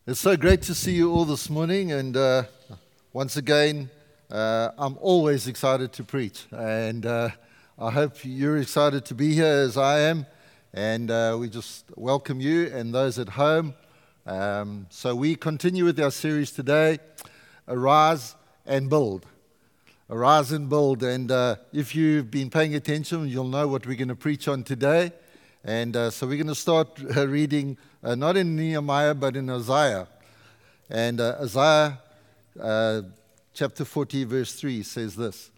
It's so great to see you all this morning, and once again, I'm always excited to preach, and I hope you're excited to be here as I am, and we just welcome you and those at home. So we continue with our series today, Arise and Build. Arise and Build, and if you've been paying attention, you'll know what we're going to preach on today. And so we're going to start reading, not in Nehemiah, but in Isaiah. And Isaiah chapter 40, verse 3 says this: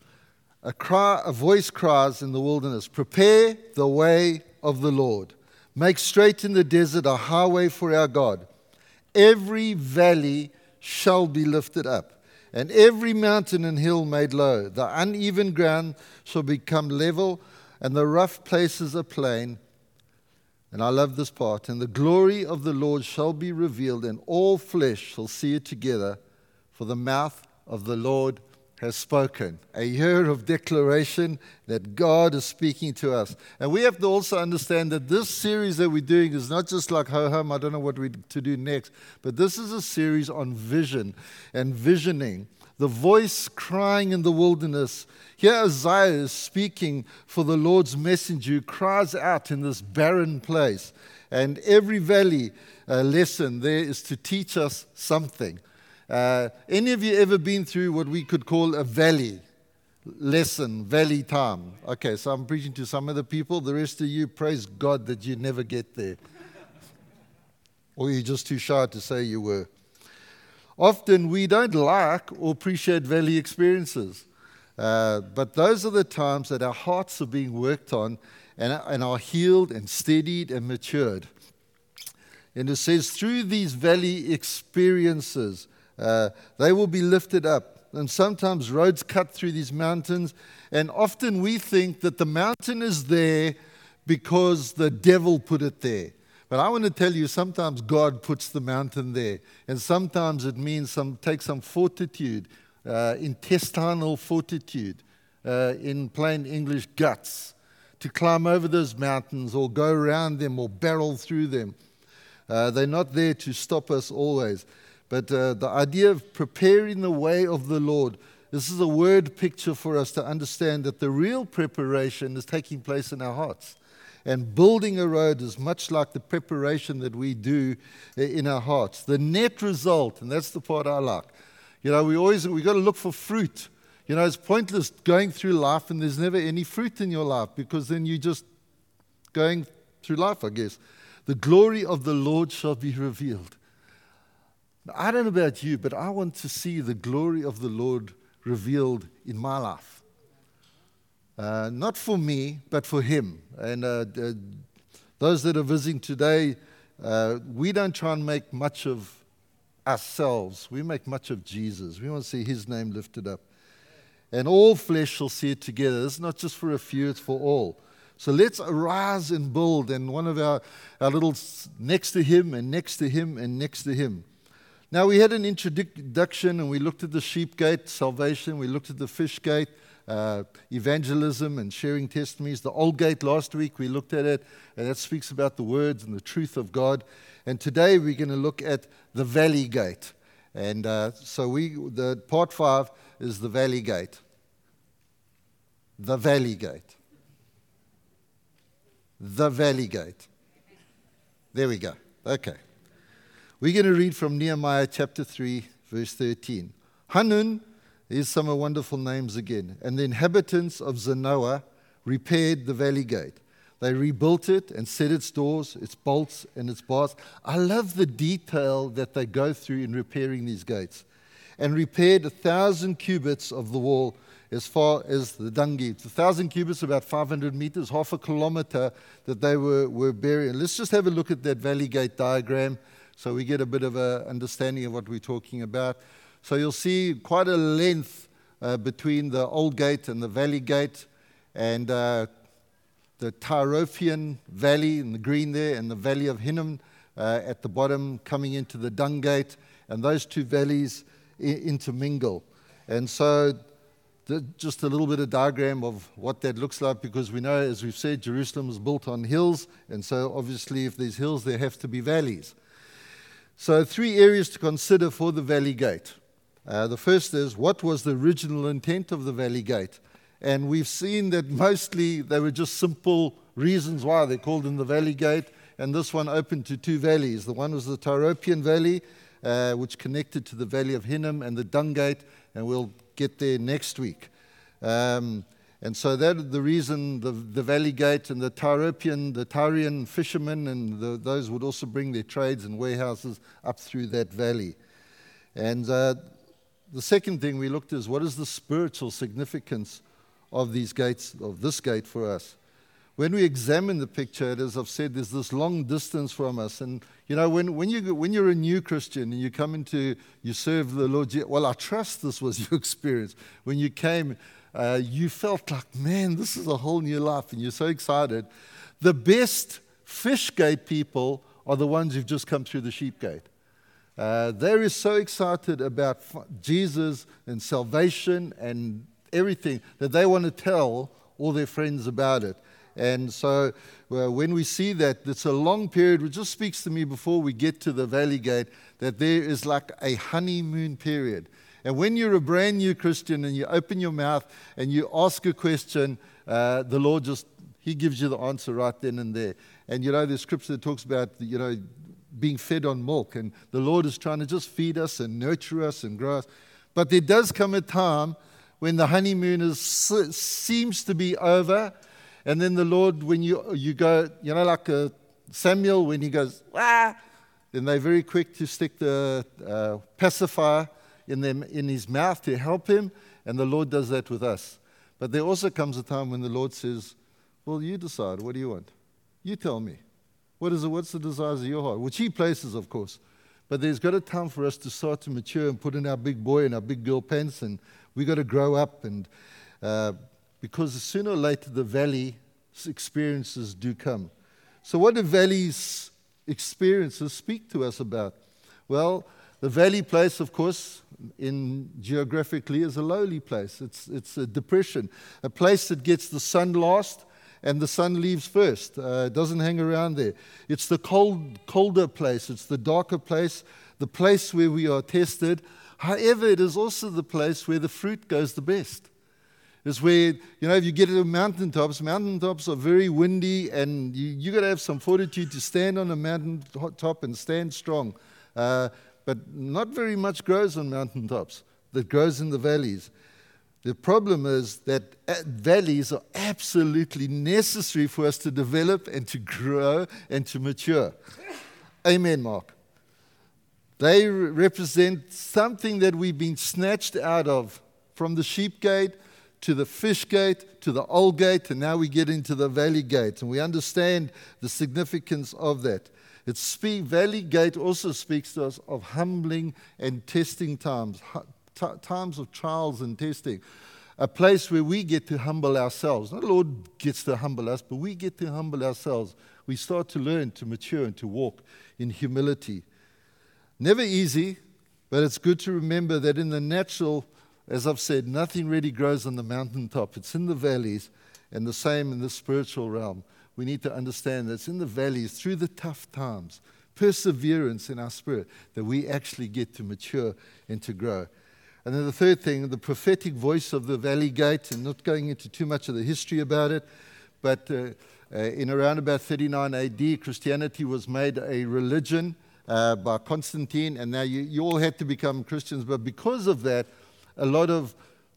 a voice cries in the wilderness, prepare the way of the Lord. Make straight in the desert a highway for our God. Every valley shall be lifted up, and every mountain and hill made low. The uneven ground shall become level, and the rough places a plain. And I love this part. And the glory of the Lord shall be revealed, and all flesh shall see it together, for the mouth of the Lord has spoken. A year of declaration that God is speaking to us. And we have to also understand that this series that we're doing is not just like ho-hum, I don't know what we're to do next, but this is a series on vision and visioning. The voice crying in the wilderness. Here Isaiah is speaking for the Lord's messenger who cries out in this barren place. And every valley lesson there is to teach us something. Any of you ever been through what we could call a valley lesson, valley time? Okay, so I'm preaching to some of the people. The rest of you, praise God that you never get there. Or you're just too shy to say you were. Often we don't like or appreciate valley experiences. But those are the times that our hearts are being worked on and are healed and steadied and matured. And it says, through these valley experiences, they will be lifted up. And sometimes roads cut through these mountains. And often we think that the mountain is there because the devil put it there. But I want to tell you, sometimes God puts the mountain there. And sometimes it means take some fortitude, intestinal fortitude, in plain English, guts, to climb over those mountains or go around them or barrel through them. They're not there to stop us always. But the idea of preparing the way of the Lord, this is a word picture for us to understand that the real preparation is taking place in our hearts. And building a road is much like the preparation that we do in our hearts. The net result, and that's the part I like. You know, we got to look for fruit. You know, it's pointless going through life and there's never any fruit in your life, because then you're just going through life, I guess. The glory of the Lord shall be revealed. Now, I don't know about you, but I want to see the glory of the Lord revealed in my life. Not for me, but for Him. And those that are visiting today, we don't try and make much of ourselves. We make much of Jesus. We want to see His name lifted up. And all flesh shall see it together. It's not just for a few, it's for all. So let's arise and build. And one of our little next to Him and next to Him and next to Him. Now, we had an introduction and we looked at the sheep gate, salvation. We looked at the fish gate, evangelism and sharing testimonies. The old gate last week, we looked at it, and that speaks about the words and the truth of God. And today we're going to look at the valley gate. And so the part 5 is the valley gate. The valley gate. The valley gate. There we go. Okay. We're going to read from Nehemiah chapter 3, verse 13. Hanun, here's some wonderful names again. And the inhabitants of Zanoah repaired the valley gate. They rebuilt it and set its doors, its bolts, and its bars. I love the detail that they go through in repairing these gates. And repaired 1,000 cubits of the wall as far as the dung heaps. 1,000 cubits, about 500 meters, half a kilometer that they were burying. Let's just have a look at that valley gate diagram so we get a bit of an understanding of what we're talking about. So you'll see quite a length between the old gate and the valley gate, and the Tyrophian Valley in the green there, and the Valley of Hinnom at the bottom coming into the dung gate, and those two valleys intermingle. And so just a little bit of diagram of what that looks like, because we know, as we've said, Jerusalem was built on hills, and so obviously if there's hills, there have to be valleys. So 3 areas to consider for the Valley Gate. The first is, what was the original intent of the Valley Gate? And we've seen that mostly they were just simple reasons why they called them the Valley Gate, and this one opened to 2 valleys. The one was the Tyropian Valley, which connected to the Valley of Hinnom, and the Dung Gate, and we'll get there next week. And so that the reason the Valley Gate and the Tyrian fishermen, and those would also bring their trades and warehouses up through that valley. And the second thing we looked at is, what is the spiritual significance of these gates, of this gate for us? When we examine the picture, as I've said, there's this long distance from us. And, you know, when you're a new Christian and you come into, you serve the Lord, well, I trust this was your experience. When you came, you felt like, man, this is a whole new life, and you're so excited. The best fish gate people are the ones who've just come through the sheep gate. They're so excited about Jesus and salvation and everything that they want to tell all their friends about it. And so when we see that, it's a long period, which just speaks to me before we get to the Valley Gate, that there is like a honeymoon period. And when you're a brand new Christian and you open your mouth and you ask a question, the Lord He gives you the answer right then and there. And you know, there's scripture that talks about, you know, being fed on milk. And the Lord is trying to just feed us and nurture us and grow us. But there does come a time when the honeymoon seems to be over. And then the Lord, when you go, you know, like Samuel, when he goes, ah, then they're very quick to stick the pacifier in his mouth to help him, and the Lord does that with us. But there also comes a time when the Lord says, well, you decide, what do you want? You tell me. What's the desires of your heart? Which He places, of course. But there's got a time for us to start to mature and put in our big boy and our big girl pants, and we've got to grow up, and because sooner or later the valley experiences do come. So what do valleys experiences speak to us about? Well, the valley place, of course, geographically is a lowly place. It's a depression, a place that gets the sun last and the sun leaves first. It doesn't hang around there. It's the colder place. It's the darker place, the place where we are tested. However, it is also the place where the fruit goes the best. It's where, you know, if you get to the mountaintops are very windy, and you got to have some fortitude to stand on a mountaintop and stand strong. But not very much grows on mountaintops that grows in the valleys. The problem is that valleys are absolutely necessary for us to develop and to grow and to mature. Amen, Mark. They represent something that we've been snatched out of, from the sheep gate to the fish gate to the old gate, and now we get into the valley gate, and we understand the significance of that. Valley Gate also speaks to us of humbling and testing times, times of trials and testing. A place where we get to humble ourselves. Not the Lord gets to humble us, but we get to humble ourselves. We start to learn to mature and to walk in humility. Never easy, but it's good to remember that in the natural, as I've said, nothing really grows on the mountaintop. It's in the valleys, and the same in the spiritual realm. We need to understand that it's in the valleys, through the tough times, perseverance in our spirit, that we actually get to mature and to grow. And then the third thing, the prophetic voice of the Valley Gate, and not going into too much of the history about it, but in around about 39 AD, Christianity was made a religion by Constantine, and now you all had to become Christians, but because of that, a lot of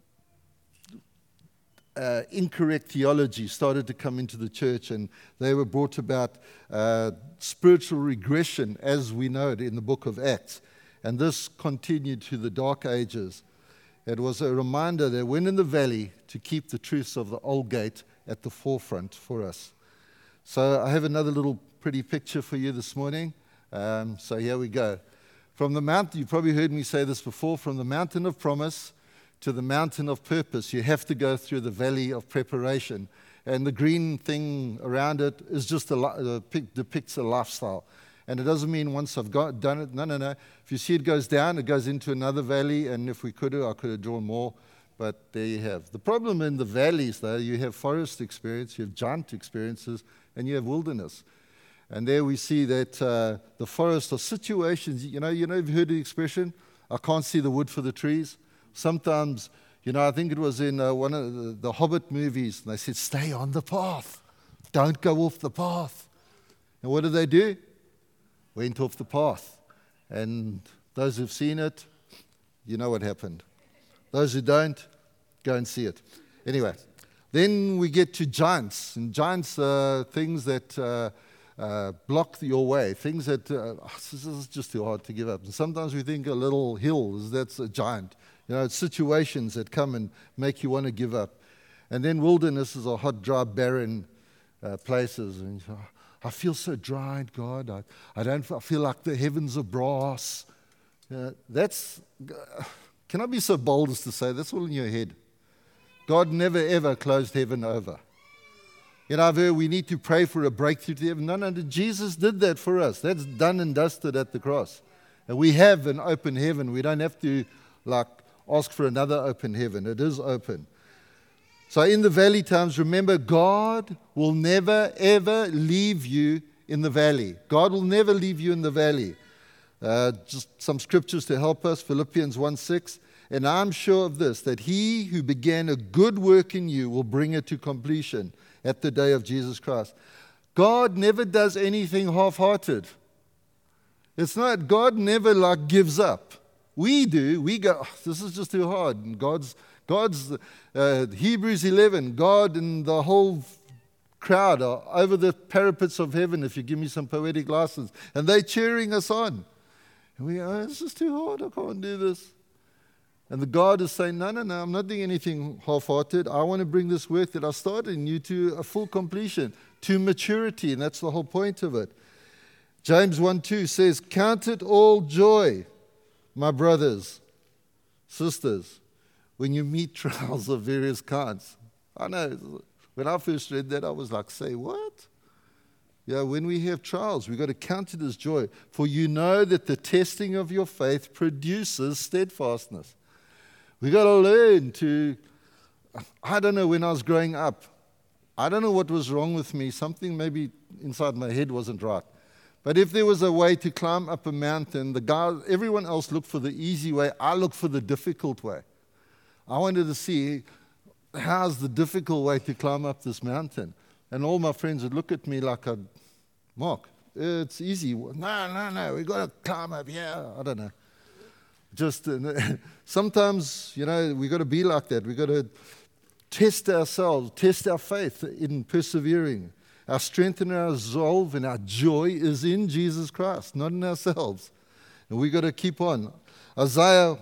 incorrect theology started to come into the church, and they were brought about spiritual regression, as we know it in the book of Acts. And this continued to the Dark Ages. It was a reminder that when in the valley, to keep the truths of the old gate at the forefront for us. So I have another little pretty picture for you this morning. So here we go. From the mountain, you've probably heard me say this before, from the mountain of promise to the mountain of purpose, you have to go through the valley of preparation. And the green thing around it is just depicts a lifestyle. And it doesn't mean once I've done it. No. If you see it goes down, it goes into another valley. And if I could have drawn more. But there you have. The problem in the valleys, though, you have forest experience, you have giant experiences, and you have wilderness. And there we see that the forest are situations. You've heard the expression, I can't see the wood for the trees. Sometimes, I think it was in one of the Hobbit movies, and they said, stay on the path. Don't go off the path. And what did they do? Went off the path. And those who've seen it, you know what happened. Those who don't, go and see it. Anyway, then we get to giants. And giants are things that block your way, things that this is just too hard to give up. And sometimes we think a little hill, that's a giant. It's situations that come and make you want to give up. And then wildernesses are hot, dry, barren places. And I feel so dried, God. I feel like the heavens are brass. Can I be so bold as to say that's all in your head? God never ever closed heaven over. I've heard we need to pray for a breakthrough to heaven. No, Jesus did that for us. That's done and dusted at the cross. And we have an open heaven. We don't have to ask for another open heaven. It is open. So in the valley times, remember, God will never, ever leave you in the valley. God will never leave you in the valley. Just some scriptures to help us. Philippians 1:6. And I'm sure of this, that he who began a good work in you will bring it to completion at the day of Jesus Christ. God never does anything half-hearted. It's not, God never gives up. We do. We go, this is just too hard. And God's Hebrews 11, God and the whole crowd are over the parapets of heaven, if you give me some poetic license, and they're cheering us on. And we go, it's just too hard. I can't do this. And the God is saying, no, I'm not doing anything half-hearted. I want to bring this work that I started in you to a full completion, to maturity, and that's the whole point of it. James 1:2 says, count it all joy, my brothers, sisters, when you meet trials of various kinds. I know, when I first read that, I was like, say what? When we have trials, we've got to count it as joy. For you know that the testing of your faith produces steadfastness. We've got to learn to, I don't know, when I was growing up, I don't know what was wrong with me. Something maybe inside my head wasn't right. But if there was a way to climb up a mountain, everyone else looked for the easy way. I looked for the difficult way. I wanted to see, how's the difficult way to climb up this mountain? And all my friends would look at me like, Mark, it's easy. No, we've got to climb up here. I don't know. Just sometimes, we've got to be like that. We've got to test ourselves, test our faith in persevering. Our strength and our resolve and our joy is in Jesus Christ, not in ourselves. And we've got to keep on. Isaiah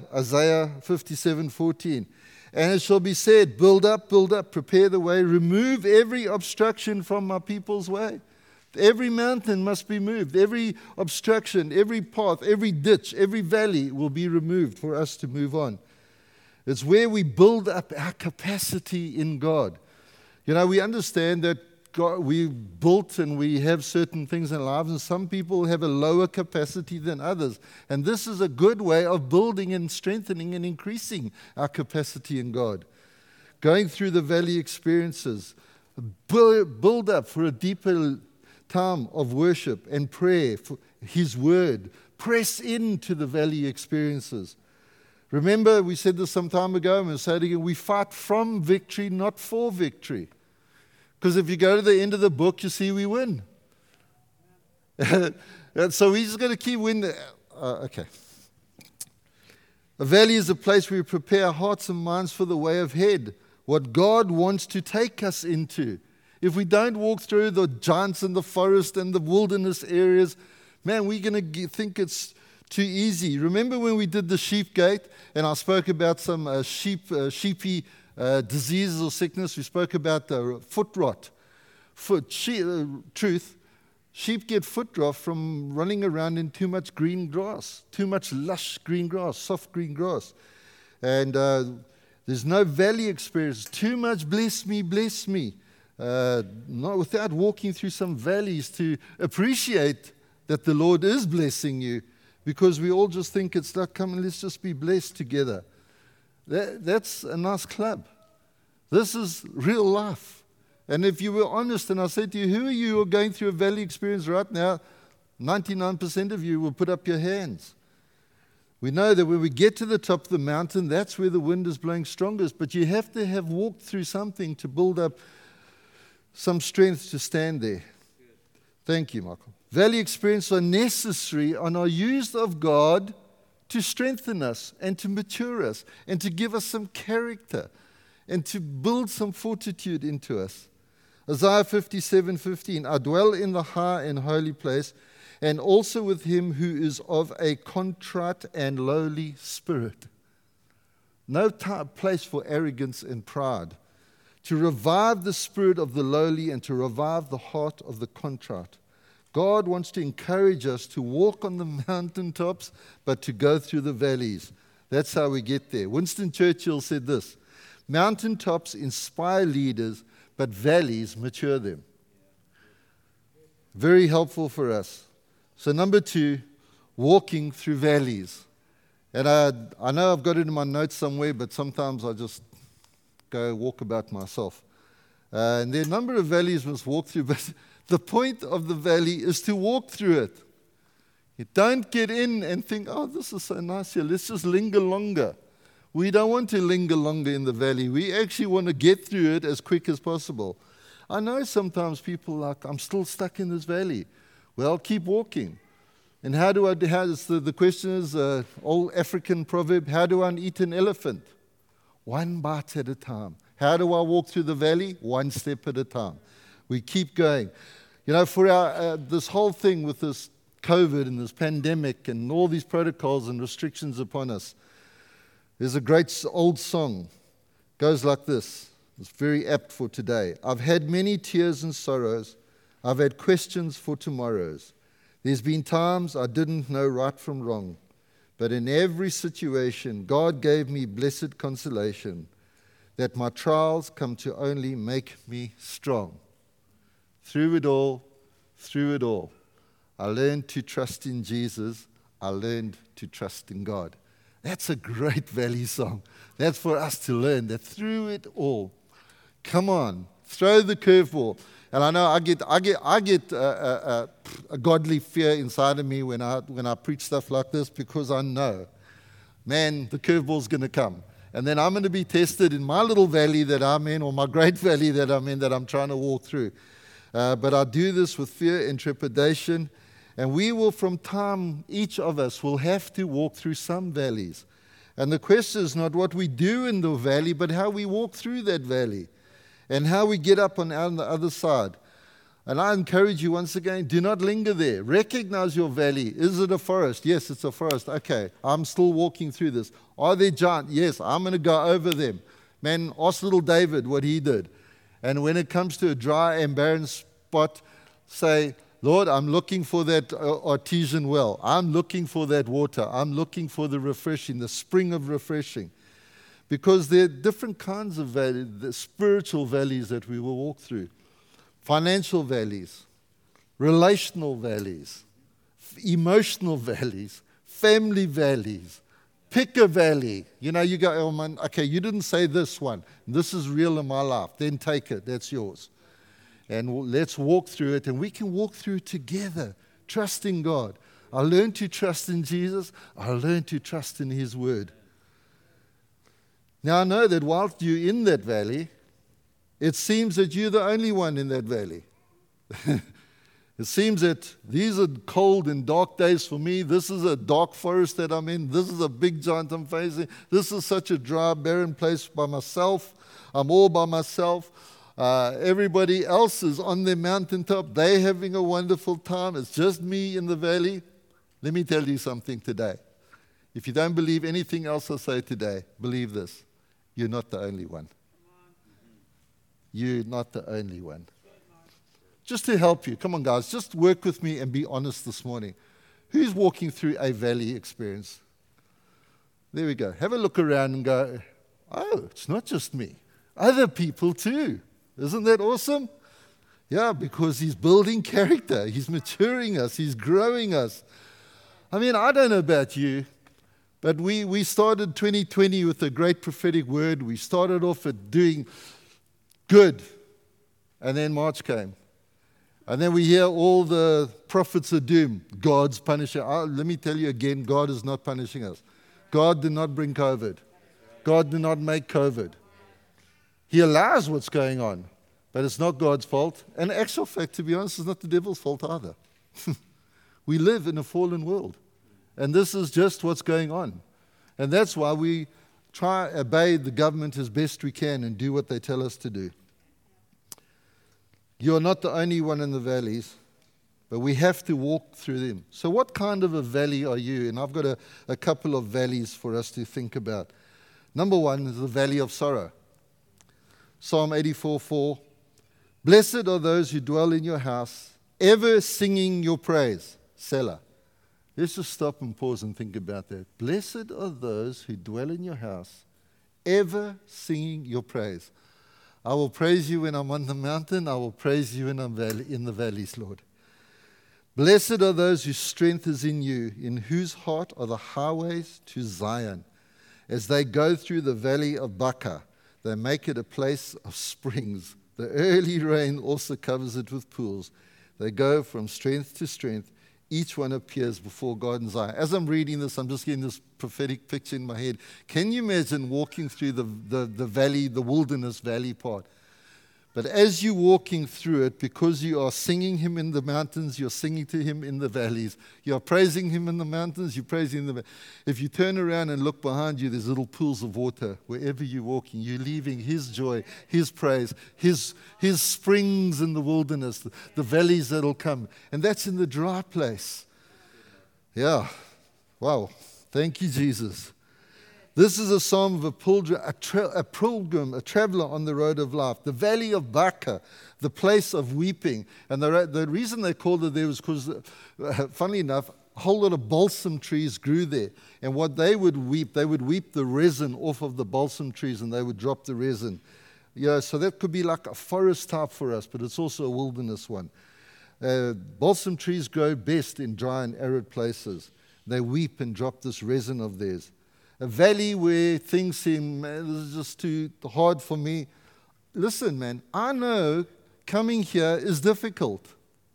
57:14. And it shall be said, build up, prepare the way, remove every obstruction from my people's way. Every mountain must be moved. Every obstruction, every path, every ditch, every valley will be removed for us to move on. It's where we build up our capacity in God. We understand that we built and we have certain things in our lives, and some people have a lower capacity than others. And this is a good way of building and strengthening and increasing our capacity in God. Going through the valley experiences, build up for a deeper time of worship and prayer for His Word. Press into the valley experiences. Remember, we said this some time ago, and we'll say it again, we fight from victory, not for victory. Because if you go to the end of the book, you see we win. And so we're just going to keep winning. Okay. A valley is a place where we prepare our hearts and minds for the way ahead, what God wants to take us into. If we don't walk through the giants and the forest and the wilderness areas, man, we're going to think it's too easy. Remember when we did the sheep gate and I spoke about some sheepy diseases or sickness? We spoke about foot rot. Truth, sheep get foot rot from running around in too much green grass, too much lush green grass, soft green grass. And there's no valley experience. Too much bless me. Not without walking through some valleys to appreciate that the Lord is blessing you, because we all just think it's like, come and let's just be blessed together. That's a nice club. This is real life. And if you were honest, and I said to you, who are you who are going through a valley experience right now? 99% of you will put up your hands. We know that when we get to the top of the mountain, that's where the wind is blowing strongest. But you have to have walked through something to build up some strength to stand there. Thank you, Michael. Valley experiences are necessary and are used of God to strengthen us and to mature us and to give us some character and to build some fortitude into us. Isaiah 57:15, I dwell in the high and holy place, and also with him who is of a contrite and lowly spirit. No place for arrogance and pride. To revive the spirit of the lowly and to revive the heart of the contrite. God wants to encourage us to walk on the mountaintops, but to go through the valleys. That's how we get there. Winston Churchill said this, mountaintops inspire leaders, but valleys mature them. Very helpful for us. So number 2, walking through valleys. And I know I've got it in my notes somewhere, but sometimes I just go walk about myself. And there are a number of valleys we must walk through, but the point of the valley is to walk through it. You don't get in and think, oh, this is so nice here, let's just linger longer. We don't want to linger longer in the valley. We actually want to get through it as quick as possible. I know sometimes people are like, I'm still stuck in this valley. Well, keep walking. And how do I do? The question is, old African proverb, how do I eat an elephant? One bite at a time. How do I walk through the valley? One step at a time. We keep going. You know, for this whole thing with this COVID and this pandemic and all these protocols and restrictions upon us, there's a great old song. It goes like this. It's very apt for today. I've had many tears and sorrows. I've had questions for tomorrows. There's been times I didn't know right from wrong. But in every situation, God gave me blessed consolation that my trials come to only make me strong. Through it all, I learned to trust in Jesus. I learned to trust in God. That's a great valley song. That's for us to learn that through it all, come on, throw the curveball. And I know I get a godly fear inside of me when I preach stuff like this, because I know, man, the curveball's going to come. And then I'm going to be tested in my little valley that I'm in, or my great valley that I'm in, that I'm trying to walk through. But I do this with fear and trepidation. And we will, from time, each of us will have to walk through some valleys. And the question is not what we do in the valley, but how we walk through that valley. And how we get up on the other side. And I encourage you once again, do not linger there. Recognize your valley. Is it a forest? Yes, it's a forest. Okay, I'm still walking through this. Are there giants? Yes, I'm going to go over them. Man, ask little David what he did. And when it comes to a dry and barren spot, say, Lord, I'm looking for that artesian well. I'm looking for that water. I'm looking for the refreshing, the spring of refreshing. Because there are different kinds of valleys, the spiritual valleys that we will walk through. Financial valleys, relational valleys, emotional valleys, family valleys. Pick a valley. You know, you go, oh man, okay, you didn't say this one. This is real in my life. Then take it. That's yours. And let's walk through it. And we can walk through it together, trusting God. I learned to trust in Jesus. I learned to trust in His Word. Now I know that whilst you're in that valley, it seems that you're the only one in that valley. It seems that these are cold and dark days for me. This is a dark forest that I'm in. This is a big giant I'm facing. This is such a dry, barren place by myself. I'm all by myself. Everybody else is on their mountaintop. They're having a wonderful time. It's just me in the valley. Let me tell you something today. If you don't believe anything else I say today, believe this. You're not the only one. You're not the only one. Just to help you, come on guys, just work with me and be honest this morning. Who's walking through a valley experience? There we go. Have a look around and go, oh, it's not just me. Other people too. Isn't that awesome? Yeah, because He's building character. He's maturing us. He's growing us. I mean, I don't know about you, but we started 2020 with a great prophetic word. We started off at doing good. And then March came. And then we hear all the prophets of doom. God's punishing. Let me tell you again, God is not punishing us. God did not bring COVID. God did not make COVID. He allows what's going on, but it's not God's fault. And in actual fact, to be honest, it's not the devil's fault either. We live in a fallen world, and this is just what's going on. And that's why we try to obey the government as best we can and do what they tell us to do. You're not the only one in the valleys, but we have to walk through them. So what kind of a valley are you? And I've got a couple of valleys for us to think about. Number one is the valley of sorrow. Psalm 84:4. Blessed are those who dwell in your house, ever singing your praise. Selah. Let's just stop and pause and think about that. Blessed are those who dwell in your house, ever singing your praise. I will praise you when I'm on the mountain. I will praise you when I'm in the valleys, Lord. Blessed are those whose strength is in you, in whose heart are the highways to Zion. As they go through the valley of Baca, they make it a place of springs. The early rain also covers it with pools. They go from strength to strength. Each one appears before God in Zion. As I'm reading this, I'm just getting this prophetic picture in my head. Can you imagine walking through the valley, the wilderness valley part? But as you're walking through it, because you are singing him in the mountains, you're singing to him in the valleys. You are praising him in the mountains, you're praising him in the valleys. If you turn around and look behind you, there's little pools of water. Wherever you're walking, you're leaving his joy, his praise, his springs in the wilderness, the valleys that'll come. And that's in the dry place. Yeah. Wow. Thank you, Jesus. This is a psalm of a pilgrim, a traveler on the road of life. The valley of Baca, the place of weeping. And the reason they called it there was because, funnily enough, a whole lot of balsam trees grew there. And what they would weep the resin off of the balsam trees, and they would drop the resin. Yeah, so that could be like a forest type for us, but it's also a wilderness one. Balsam trees grow best in dry and arid places. They weep and drop this resin of theirs. A valley where things seem, man, this is just too hard for me. Listen, man, I know coming here is difficult.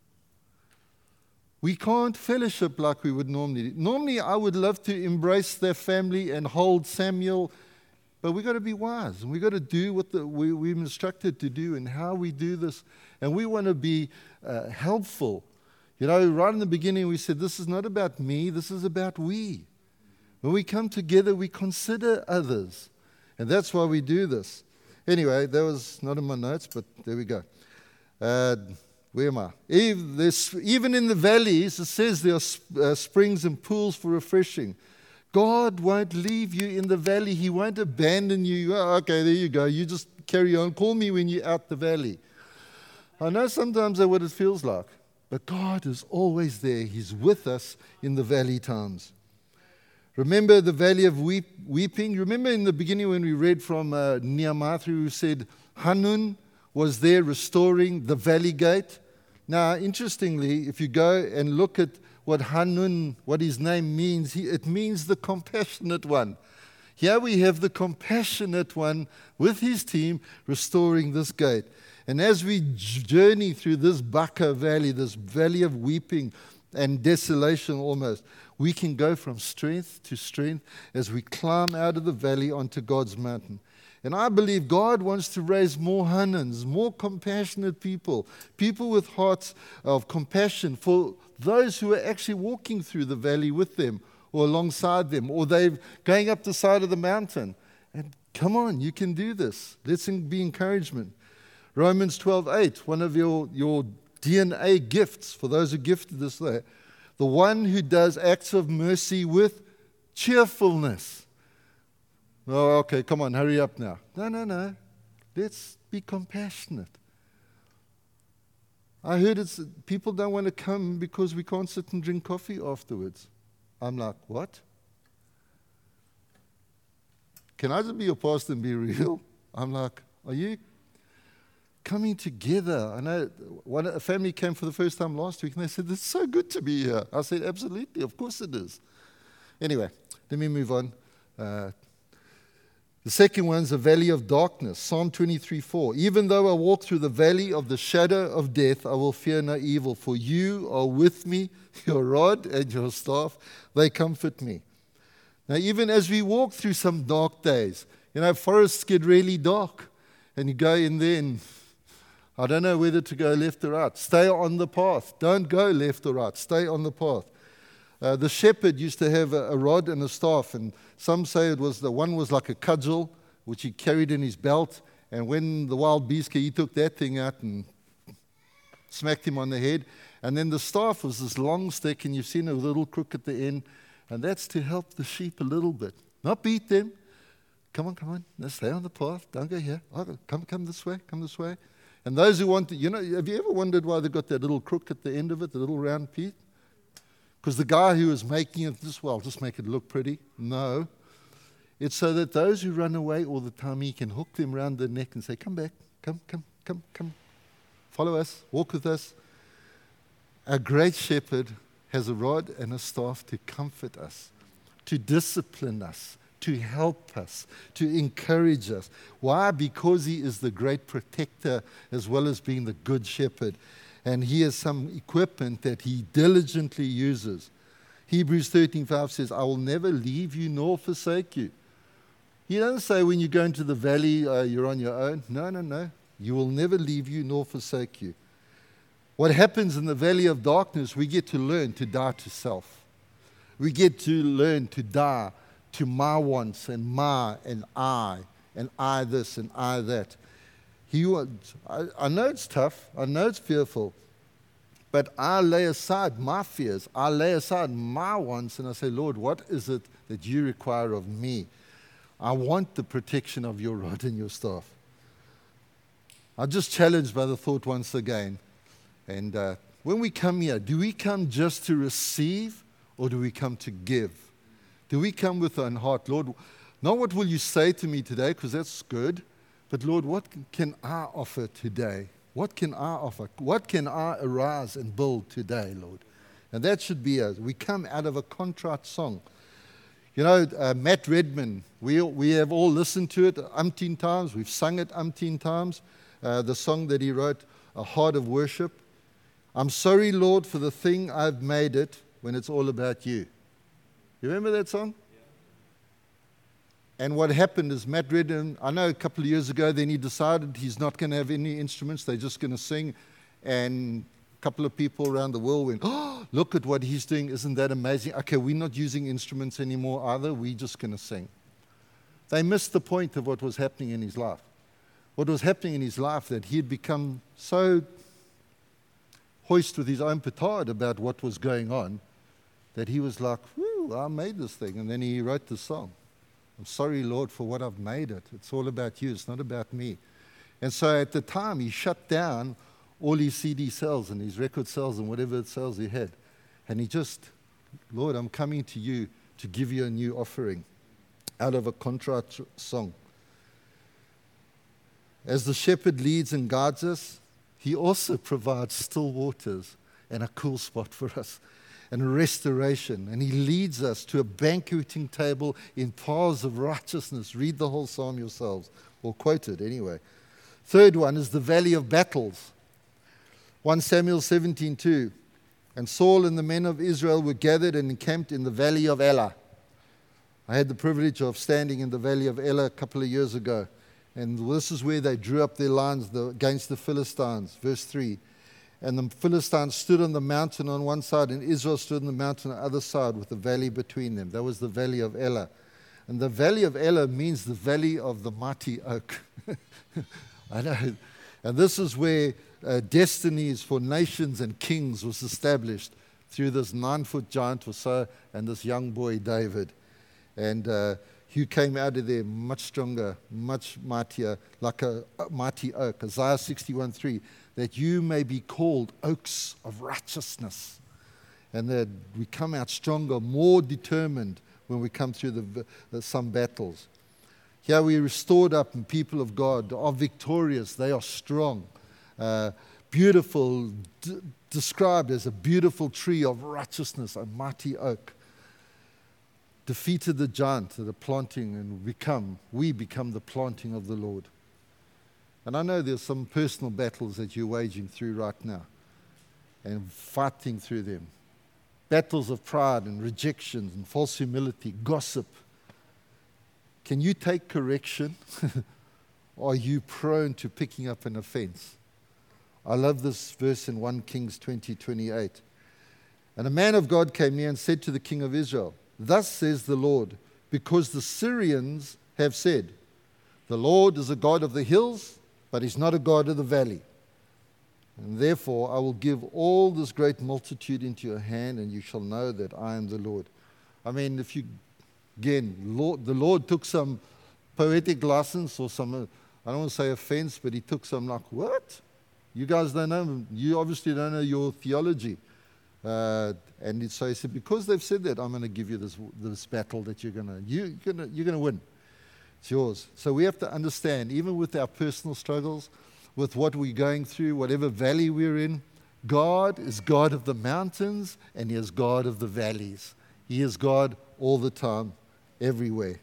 We can't fellowship like we would normally do. Normally, I would love to embrace their family and hold Samuel, but we've got to be wise, and we've got to do what we're instructed to do and how we do this. And we want to be helpful. You know, right in the beginning, we said, this is not about me, this is about we. When we come together, we consider others. And that's why we do this. Anyway, that was not in my notes, but there we go. Where am I? Even in the valleys, it says there are springs and pools for refreshing. God won't leave you in the valley. He won't abandon you. Oh, okay, there you go. You just carry on. Call me when you're out the valley. I know sometimes that's what it feels like. But God is always there. He's with us in the valley times. Remember the valley of weeping? Remember in the beginning when we read from Nehemiah, who said Hanun was there restoring the valley gate? Now, interestingly, if you go and look at what Hanun, what his name means, it means the compassionate one. Here we have the compassionate one with his team restoring this gate. And as we journey through this Baca valley, this valley of weeping and desolation almost, we can go from strength to strength as we climb out of the valley onto God's mountain. And I believe God wants to raise more Hanuns, more compassionate people with hearts of compassion for those who are actually walking through the valley with them or alongside them, or they're going up the side of the mountain. And come on, you can do this. Let's be encouragement. Romans 12:8, one of your DNA gifts, for those who gifted this there, the one who does acts of mercy with cheerfulness. Oh, okay, come on, hurry up now. No. Let's be compassionate. I heard people don't want to come because we can't sit and drink coffee afterwards. I'm like, what? Can I just be your pastor and be real? I'm like, are you coming together? I know a family came for the first time last week and they said, it's so good to be here. I said, absolutely, of course it is. Anyway, let me move on. The second one's the valley of darkness, Psalm 23:4. Even though I walk through the valley of the shadow of death, I will fear no evil, for you are with me, your rod and your staff, they comfort me. Now, even as we walk through some dark days, forests get really dark, and you go in there and I don't know whether to go left or right. Stay on the path. Don't go left or right. Stay on the path. The shepherd used to have a rod and a staff, and some say the one was like a cudgel, which he carried in his belt, and when the wild beast came, he took that thing out and smacked him on the head. And then the staff was this long stick, and you've seen a little crook at the end, and that's to help the sheep a little bit. Not beat them. Come on. Now stay on the path. Don't go here. Come this way. Come this way. And those who want to, have you ever wondered why they got that little crook at the end of it, the little round piece? Because the guy who was making it just make it look pretty. No. It's so that those who run away all the time, he can hook them around the neck and say, come back, come. Follow us, walk with us. Our great shepherd has a rod and a staff to comfort us, to discipline us, to help us, to encourage us. Why? Because he is the great protector as well as being the good shepherd. And he has some equipment that he diligently uses. Hebrews 13:5 says, I will never leave you nor forsake you. He doesn't say when you go into the valley, you're on your own. No. You will never leave you nor forsake you. What happens in the valley of darkness, we get to learn to die to self. We get to learn to die to my wants and I this and I that. I know it's tough, I know it's fearful, but I lay aside my fears, I lay aside my wants, and I say, Lord, what is it that you require of me? I want the protection of your rod and your staff. I'm just challenged by the thought once again. And when we come here, do we come just to receive or do we come to give? Do we come with our heart, Lord, not what will you say to me today, because that's good, but Lord, what can I offer today? What can I offer? What can I arise and build today, Lord? And that should be us. We come out of a contrite song. Matt Redman, we have all listened to it umpteen times. We've sung it umpteen times. The song that he wrote, A Heart of Worship. I'm sorry, Lord, for the thing I've made it when it's all about you. You remember that song? And what happened is Matt Redman, I know a couple of years ago, then he decided he's not going to have any instruments. They're just going to sing. And a couple of people around the world went, oh, look at what he's doing. Isn't that amazing? Okay, we're not using instruments anymore either. We're just going to sing. They missed the point of what was happening in his life. What was happening in his life that he had become so hoist with his own petard about what was going on that he was like, whew, I made this thing. And then he wrote the song. I'm sorry, Lord, for what I've made it. It's all about you. It's not about me. And so at the time, he shut down all his CD sales and his record sales and whatever sales he had. And he just, Lord, I'm coming to you to give you a new offering out of a contrite song. As the shepherd leads and guides us, he also provides still waters and a cool spot for us and restoration. And he leads us to a banqueting table in paths of righteousness. Read the whole psalm yourselves, or quote it anyway. Third one is the valley of battles. 1 Samuel 17:2. And Saul and the men of Israel were gathered and encamped in the valley of Elah. I had the privilege of standing in the valley of Elah a couple of years ago. And this is where they drew up their lines against the Philistines. Verse 3. And the Philistines stood on the mountain on one side, and Israel stood on the mountain on the other side with the valley between them. That was the valley of Elah. And the valley of Elah means the valley of the mighty oak. I know. And this is where destinies for nations and kings was established through this 9-foot giant or so and this young boy, David. And he came out of there much stronger, much mightier, like a mighty oak. Isaiah 61:3, that you may be called oaks of righteousness. And that we come out stronger, more determined when we come through some battles. Here we are restored up, and people of God are victorious. They are strong. Beautiful, described as a beautiful tree of righteousness, a mighty oak. defeated the giant, the planting, and we become the planting of the Lord. And I know there's some personal battles that you're waging through right now and fighting through them. Battles of pride and rejection and false humility, gossip. Can you take correction? Or are you prone to picking up an offense? I love this verse in 1 Kings 20:28. And a man of God came near and said to the king of Israel, "Thus says the Lord, because the Syrians have said, the Lord is a God of the hills, but he's not a God of the valley. And therefore I will give all this great multitude into your hand, and you shall know that I am the Lord." I mean, the Lord took some poetic license or some, I don't want to say offense, but he took some like, what? You guys don't know, you obviously don't know your theology. And so he said, because they've said that, I'm going to give you this battle that you're going to win. It's yours. So we have to understand, even with our personal struggles, with what we're going through, whatever valley we're in, God is God of the mountains and he is God of the valleys. He is God all the time, everywhere.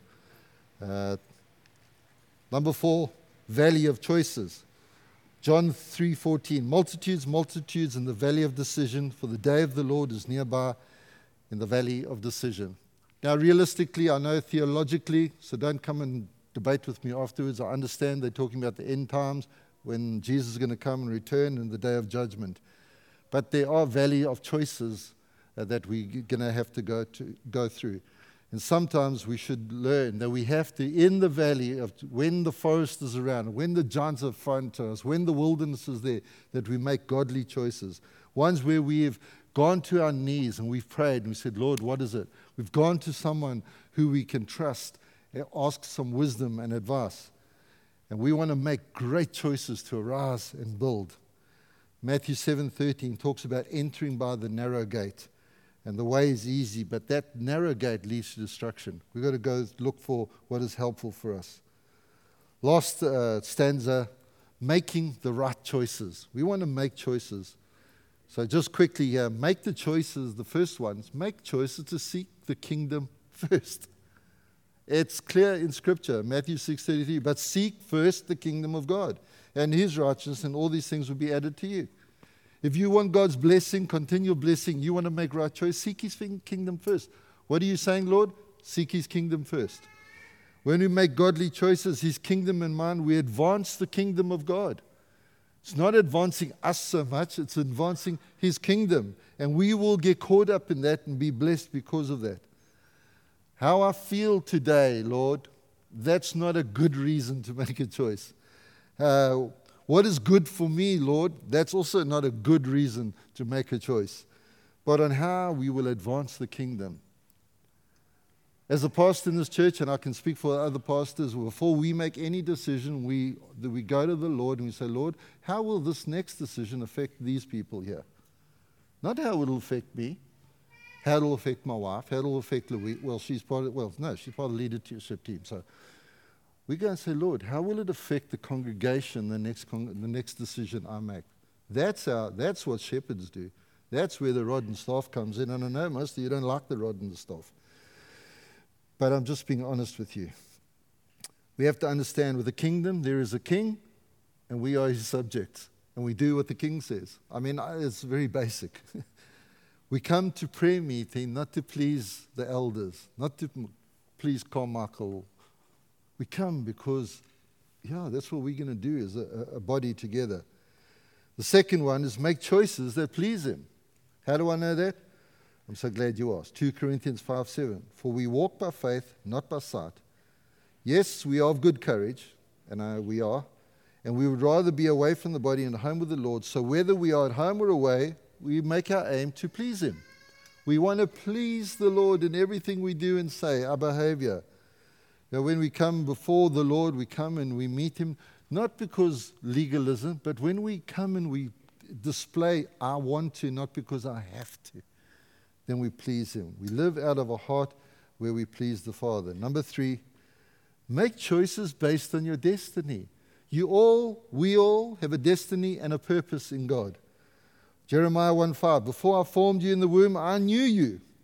Number 4, valley of choices. John 3:14, multitudes in the valley of decision, for the day of the Lord is nearby in the valley of decision. Now, realistically, I know theologically, so don't come and debate with me afterwards. I understand they're talking about the end times, when Jesus is going to come and return in the day of judgment. But there are valley of choices that we're going to have to go through. And sometimes we should learn that we have to, in the valley, of when the forest is around, when the giants are in front of us, when the wilderness is there, that we make godly choices. Ones where we've gone to our knees and we've prayed and we said, Lord, what is it? We've gone to someone who we can trust and ask some wisdom and advice. And we want to make great choices to arise and build. Matthew 7:13 talks about entering by the narrow gate. And the way is easy, but that narrow gate leads to destruction. We've got to go look for what is helpful for us. Last stanza, making the right choices. We want to make choices. So just quickly here, make the choices, the first ones, make choices to seek the kingdom first. It's clear in Scripture, Matthew 6:33, but seek first the kingdom of God and his righteousness, and all these things will be added to you. If you want God's blessing, continual blessing, you want to make right choice, seek his kingdom first. What are you saying, Lord? Seek his kingdom first. When we make godly choices, his kingdom in mind, we advance the kingdom of God. It's not advancing us so much, it's advancing his kingdom. And we will get caught up in that and be blessed because of that. How I feel today, Lord, that's not a good reason to make a choice. What is good for me, Lord, that's also not a good reason to make a choice. But on how we will advance the kingdom. As a pastor in this church, and I can speak for other pastors, before we make any decision, we go to the Lord and we say, Lord, how will this next decision affect these people here? Not how it will affect me, how it will affect my wife, how it will affect Louise. She's part of the leadership team. So we go and say, Lord, how will it affect the congregation, the next decision I make? That's what shepherds do. That's where the rod and staff comes in. And I know most of you don't like the rod and the staff. But I'm just being honest with you. We have to understand with the kingdom, there is a king, and we are his subjects. And we do what the king says. I mean, it's very basic. We come to prayer meeting not to please the elders, not to please Carmichael. We come because, that's what we're going to do as a body together. The second one is make choices that please him. How do I know that? I'm so glad you asked. 2 Corinthians 5:7. For we walk by faith, not by sight. Yes, we are of good courage, and we are. And we would rather be away from the body and at home with the Lord. So whether we are at home or away, we make our aim to please him. We want to please the Lord in everything we do and say, our behavior. When we come before the Lord, we come and we meet him, not because legalism, but when we come and we display, I want to, not because I have to, then we please him. We live out of a heart where we please the Father. Number 3, make choices based on your destiny. We all have a destiny and a purpose in God. Jeremiah 1:5, before I formed you in the womb, I knew you.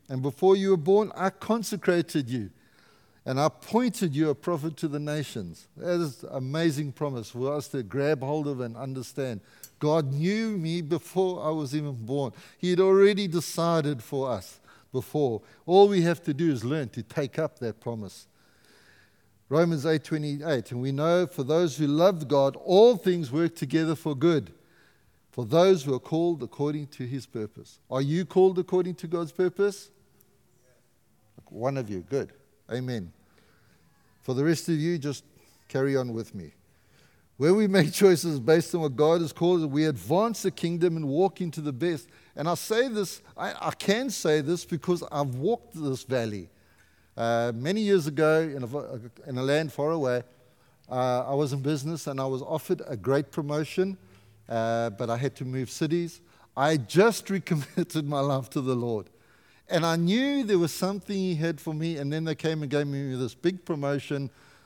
And before you were born, I consecrated you. And I appointed you a prophet to the nations. That is an amazing promise for us to grab hold of and understand. God knew me before I was even born. He had already decided for us before. All we have to do is learn to take up that promise. Romans 8:28, and we know for those who love God, all things work together for good, for those who are called according to His purpose. Are you called according to God's purpose? One of you, good. Amen. For the rest of you, just carry on with me. When we make choices based on what God has called us, we advance the kingdom and walk into the best. And I say this, I can say this because I've walked this valley. Many years ago, in a land far away, I was in business and I was offered a great promotion, but I had to move cities. I just recommitted my life to the Lord. And I knew there was something He had for me, and then they came and gave me this big promotion,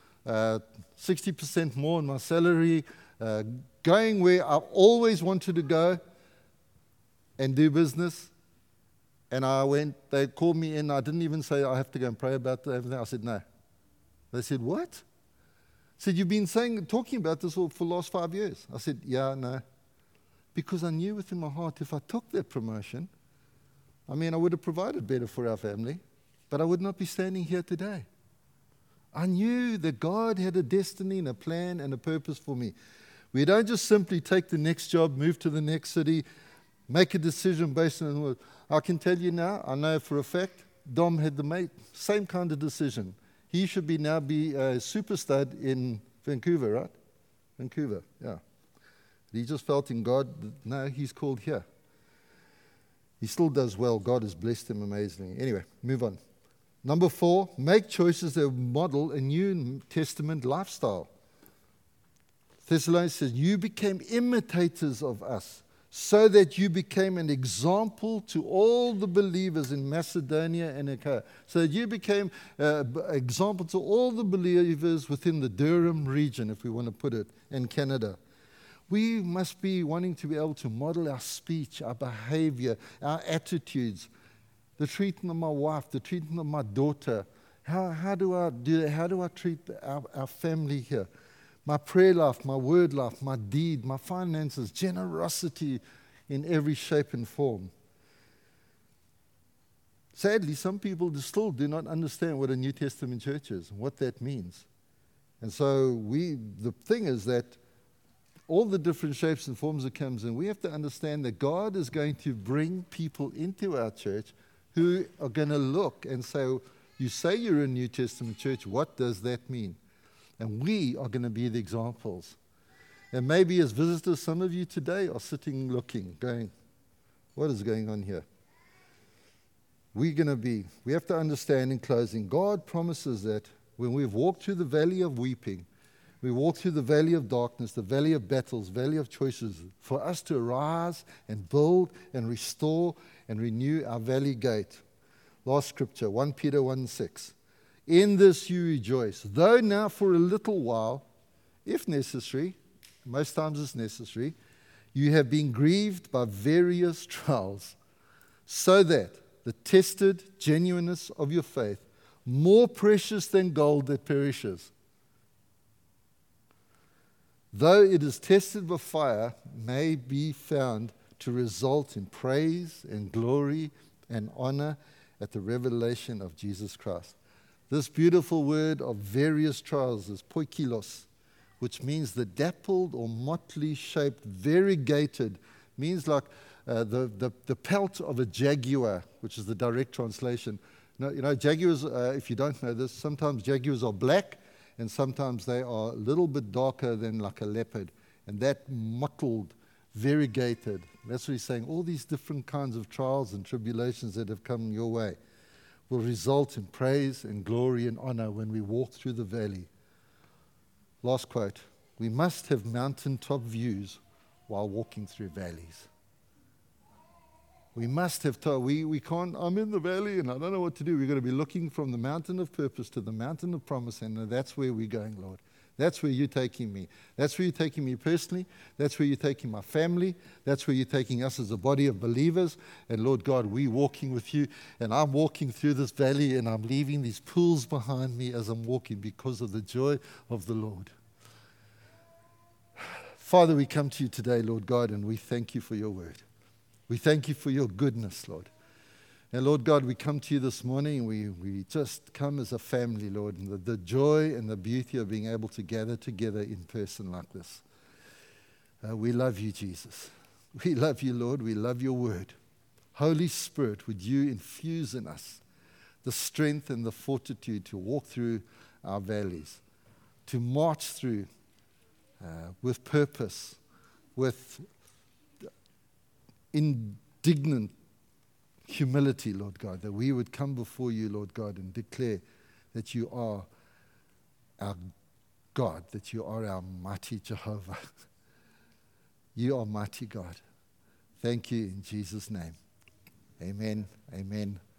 60% more in my salary, going where I always wanted to go and do business. And I went, they called me in. I didn't even say I have to go and pray about everything. I said, no. They said, what? I said, you've been talking about this for the last 5 years. I said, yeah, no. Because I knew within my heart if I took that promotion, I would have provided better for our family, but I would not be standing here today. I knew that God had a destiny and a plan and a purpose for me. We don't just simply take the next job, move to the next city, make a decision based on what. I can tell you now, I know for a fact, Dom had the same kind of decision. He should now be a super stud in Vancouver, right? Vancouver, yeah. He just felt in God, no, he's called here. He still does well. God has blessed him amazingly. Anyway, move on. Number 4, make choices that model a New Testament lifestyle. Thessalonians says, you became imitators of us, so that you became an example to all the believers in Macedonia and Achaia. So that you became an example to all the believers within the Durham region, if we want to put it, in Canada. We must be wanting to be able to model our speech, our behavior, our attitudes, the treatment of my wife, the treatment of my daughter. How do I do that? How do I treat our family here? My prayer life, my word life, my deed, my finances, generosity in every shape and form. Sadly, some people still do not understand what a New Testament church is, what that means. And so the thing is that all the different shapes and forms that comes in, we have to understand that God is going to bring people into our church who are going to look and say, you say you're a New Testament church, what does that mean? And we are going to be the examples. And maybe as visitors, some of you today are sitting looking, going, what is going on here? We have to understand in closing, God promises that when we've walked through the valley of weeping, we walk through the valley of darkness, the valley of battles, valley of choices, for us to arise and build and restore and renew our valley gate. Last scripture, 1 Peter 1:6. In this you rejoice, though now for a little while, if necessary, most times it's necessary, you have been grieved by various trials, so that the tested genuineness of your faith, more precious than gold that perishes, though it is tested by fire, may be found to result in praise and glory and honor at the revelation of Jesus Christ. This beautiful word of various trials is poikilos, which means the dappled or motley shaped, variegated, means like the pelt of a jaguar, which is the direct translation. Jaguars, if you don't know this, sometimes jaguars are black, and sometimes they are a little bit darker than like a leopard. And that mottled, variegated, that's what he's saying. All these different kinds of trials and tribulations that have come your way will result in praise and glory and honor when we walk through the valley. Last quote. We must have mountaintop views while walking through valleys. We must have we can't, I'm in the valley and I don't know what to do. We've got to be looking from the mountain of purpose to the mountain of promise, and that's where we're going, Lord. That's where you're taking me. That's where you're taking me personally. That's where you're taking my family. That's where you're taking us as a body of believers. And Lord God, we're walking with you. And I'm walking through this valley and I'm leaving these pools behind me as I'm walking because of the joy of the Lord. Father, we come to you today, Lord God, and we thank you for your word. We thank you for your goodness, Lord. And Lord God, we come to you this morning, and we just come as a family, Lord, and the joy and the beauty of being able to gather together in person like this. We love you, Jesus. We love you, Lord. We love your word. Holy Spirit, would you infuse in us the strength and the fortitude to walk through our valleys, to march through with purpose, with indignant humility, Lord God, that we would come before you, Lord God, and declare that you are our God, that you are our mighty Jehovah. You are mighty God. Thank you in Jesus' name. Amen. Amen.